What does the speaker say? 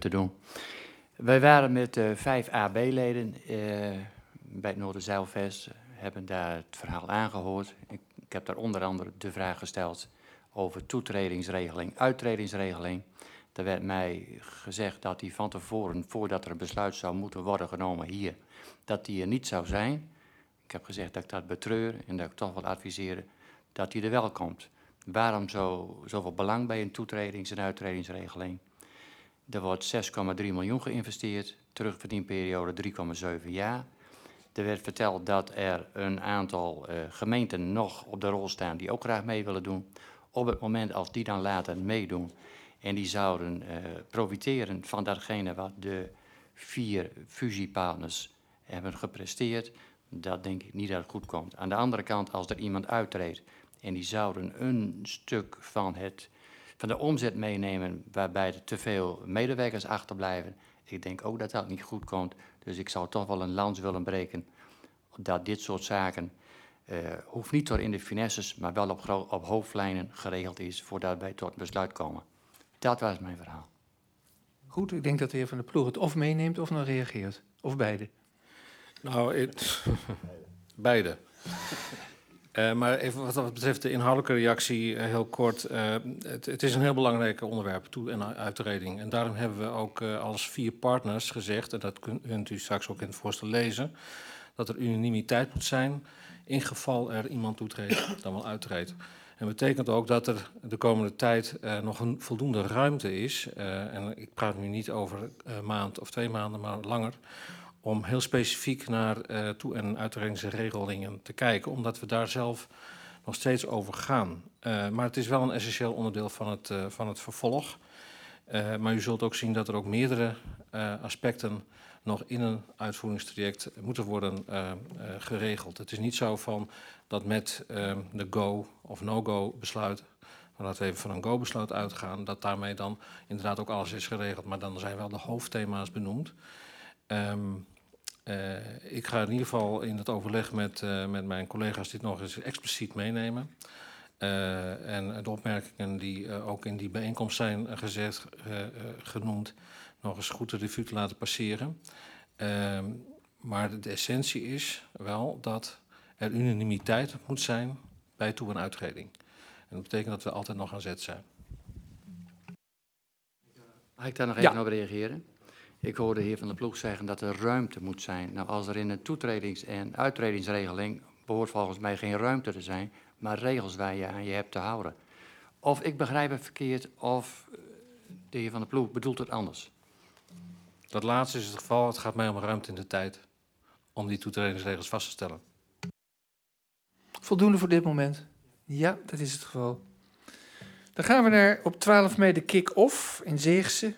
te doen. Wij waren met 5 AB-leden bij het Noorderzeilvest, hebben daar het verhaal aangehoord. Ik heb daar onder andere de vraag gesteld over toetredingsregeling, uittredingsregeling. Er werd mij gezegd dat die van tevoren, voordat er een besluit zou moeten worden genomen hier, dat die er niet zou zijn. Ik heb gezegd dat ik dat betreur en dat ik toch wil adviseren dat die er wel komt. Waarom zoveel belang bij een toetredings- en uittredingsregeling? Er wordt 6,3 miljoen geïnvesteerd, terugverdienperiode 3,7 jaar. Er werd verteld dat er een aantal gemeenten nog op de rol staan die ook graag mee willen doen. Op het moment als die dan later meedoen en die zouden profiteren van datgene wat de 4 fusiepartners hebben gepresteerd, dat denk ik niet dat het goed komt. Aan de andere kant, als er iemand uittreedt en die zouden een stuk van de omzet meenemen waarbij er te veel medewerkers achterblijven, ik denk ook dat dat niet goed komt. Dus ik zou toch wel een lans willen breken dat dit soort zaken hoeft niet door in de finesses, maar wel op hoofdlijnen geregeld is voordat wij tot besluit komen. Dat was mijn verhaal. Goed, ik denk dat de heer Van der Ploeg het of meeneemt of nog reageert. Of beide. Nou, beide. Maar even wat betreft de inhoudelijke reactie, heel kort. Het is een heel belangrijk onderwerp, toe- en uitreding. En daarom hebben we ook als 4 partners gezegd, en dat kunt u straks ook in het voorstel lezen, dat er unanimiteit moet zijn in geval er iemand toetreedt dan wel uittreedt. En betekent ook dat er de komende tijd nog een voldoende ruimte is, en ik praat nu niet over een maand of 2 maanden, maar langer, om heel specifiek naar toe- en uitredingsregelingen te kijken, omdat we daar zelf nog steeds over gaan. Maar het is wel een essentieel onderdeel van het vervolg. Maar u zult ook zien dat er ook meerdere aspecten nog in een uitvoeringstraject moeten worden geregeld. Het is niet zo van dat met de go- of no-go besluit, maar laten we even van een go-besluit uitgaan, dat daarmee dan inderdaad ook alles is geregeld. Maar dan zijn wel de hoofdthema's benoemd. Ik ga in ieder geval in het overleg met mijn collega's dit nog eens expliciet meenemen. En de opmerkingen die ook in die bijeenkomst zijn genoemd, nog eens goed de revue te laten passeren. Maar de essentie is wel dat er unanimiteit moet zijn bij toe- en uittreding. En dat betekent dat we altijd nog aan zet zijn. Mag ik daar nog even op reageren? Ik hoorde de heer Van der Ploeg zeggen dat er ruimte moet zijn. Nou, als er in een toetredings- en uittredingsregeling behoort volgens mij geen ruimte te zijn, maar regels waar je aan je hebt te houden. Of ik begrijp het verkeerd, of de heer Van der Ploeg bedoelt het anders. Dat laatste is het geval. Het gaat mij om ruimte in de tijd om die toetredingsregels vast te stellen. Voldoende voor dit moment? Ja, dat is het geval. Dan gaan we naar op 12 mei de kick-off in Zeegse.